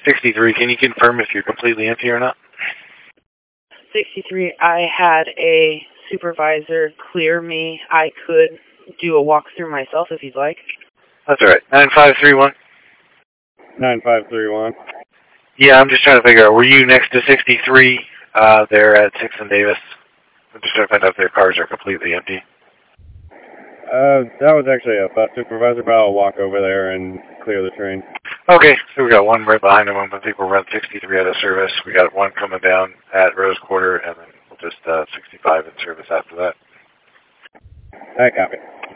63, can you confirm if you're completely empty or not? 63, I had a supervisor clear me. I could do a walkthrough myself if you'd like. That's alright. 9531? 9531. Yeah, I'm just trying to figure out, were you next to 63 there at 6th and Davis? I'm just trying to find out if their cars are completely empty. That was actually a bus supervisor, but I'll walk over there and clear the train. Okay, so we got one right behind him. I think we'll run 63 out of service. We got one coming down at Rose Quarter, and then we'll just 65 in service after that. I copy.